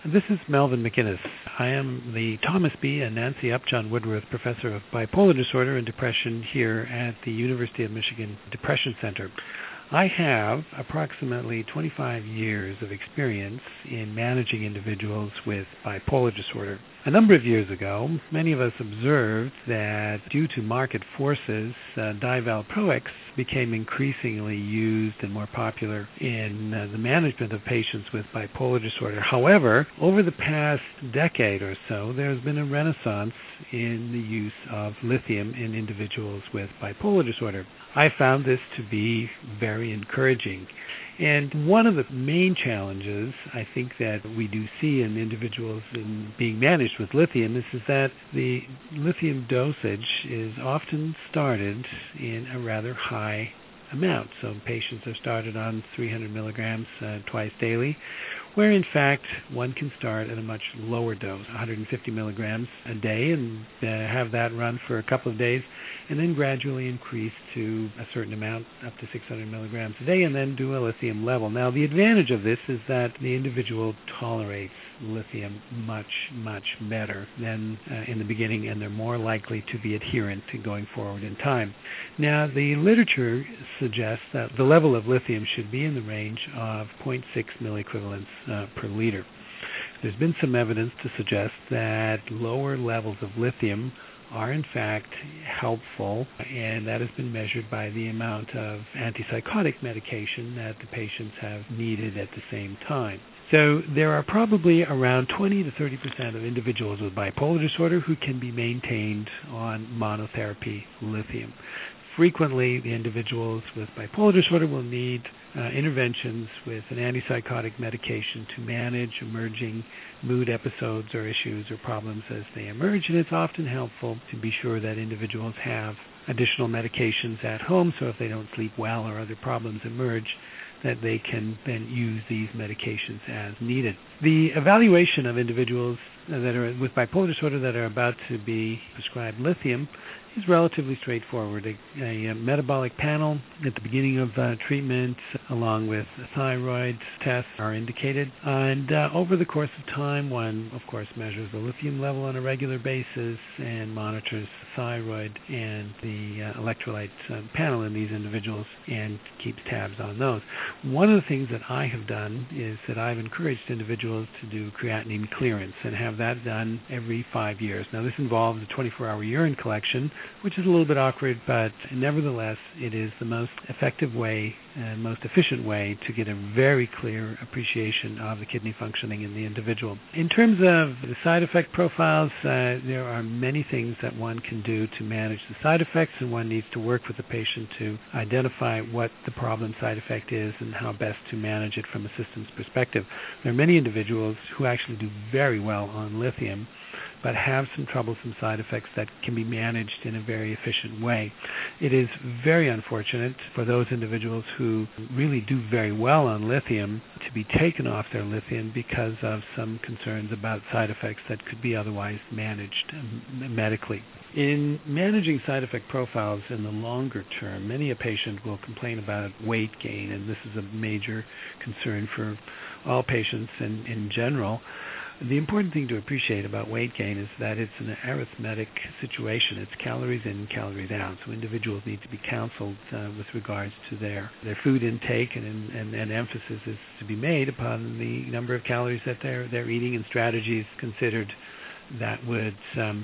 This is Melvin McInnes. I am the Thomas B. and Nancy Upjohn Woodworth Professor of Bipolar Disorder and Depression here at the University of Michigan Depression Center. I have approximately 25 years of experience in managing individuals with bipolar disorder. A number of years ago, many of us observed that due to market forces, divalproex became increasingly used and more popular in the management of patients with bipolar disorder. However, over the past decade or so, there's been a renaissance in the use of lithium in individuals with bipolar disorder. I found this to be very encouraging. And one of the main challenges I think that we do see in individuals in being managed with lithium is that the lithium dosage is often started in a rather high amount. So patients are started on 300 milligrams twice daily, where in fact one can start at a much lower dose, 150 milligrams a day, and have that run for a couple of days, and then gradually increase to a certain amount, up to 600 milligrams a day, and then do a lithium level. Now, the advantage of this is that the individual tolerates lithium much, much better than in the beginning, and they're more likely to be adherent to going forward in time. Now, the literature suggests that the level of lithium should be in the range of 0.6 milliequivalents per liter. There's been some evidence to suggest that lower levels of lithium are in fact helpful, and that has been measured by the amount of antipsychotic medication that the patients have needed at the same time. So there are probably around 20 to 30% of individuals with bipolar disorder who can be maintained on monotherapy lithium. Frequently, the individuals with bipolar disorder will need interventions with an antipsychotic medication to manage emerging mood episodes or issues or problems as they emerge, and it's often helpful to be sure that individuals have additional medications at home, so if they don't sleep well or other problems emerge, that they can then use these medications as needed. The evaluation of individuals that are with bipolar disorder that are about to be prescribed lithium is relatively straightforward. A metabolic panel at the beginning of treatment, along with thyroid tests, are indicated. And over the course of time, one, of course, measures the lithium level on a regular basis and monitors thyroid and the electrolyte panel in these individuals and keeps tabs on those. One of the things that I have done is that I've encouraged individuals to do creatinine clearance and have that done every 5 years. Now, this involves a 24-hour urine collection, which is a little bit awkward, but nevertheless, it is the most effective way and most efficient way to get a very clear appreciation of the kidney functioning in the individual. In terms of the side effect profiles, there are many things that one can do to manage the side effects, and one needs to work with the patient to identify what the problem side effect is and how best to manage it from a systems perspective. There are many individuals who actually do very well on lithium, but have some troublesome side effects that can be managed in a very efficient way. It is very unfortunate for those individuals who really do very well on lithium to be taken off their lithium because of some concerns about side effects that could be otherwise managed medically. In managing side effect profiles in the longer term, many a patient will complain about weight gain, and this is a major concern for all patients in general. The important thing to appreciate about weight gain is that it's an arithmetic situation. It's calories in, calories out. So individuals need to be counseled with regards to their food intake, and emphasis is to be made upon the number of calories that they're eating and strategies considered that would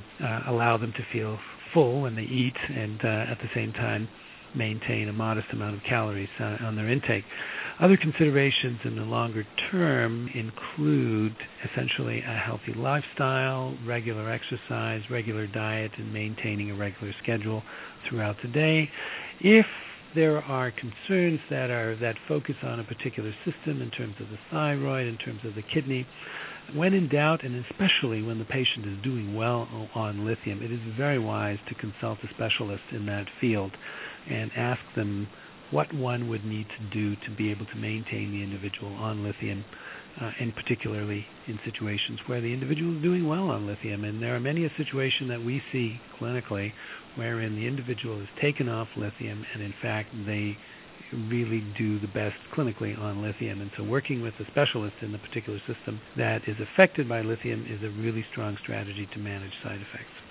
allow them to feel full when they eat and at the same time maintain a modest amount of calories on their intake. Other considerations in the longer term include essentially a healthy lifestyle, regular exercise, regular diet, and maintaining a regular schedule throughout the day. If there are concerns that focus on a particular system in terms of the thyroid, in terms of the kidney, when in doubt, and especially when the patient is doing well on lithium, it is very wise to consult a specialist in that field and ask them what one would need to do to be able to maintain the individual on lithium, and particularly in situations where the individual is doing well on lithium. And there are many a situation that we see clinically wherein the individual is taken off lithium and in fact they really do the best clinically on lithium. And so working with a specialist in the particular system that is affected by lithium is a really strong strategy to manage side effects.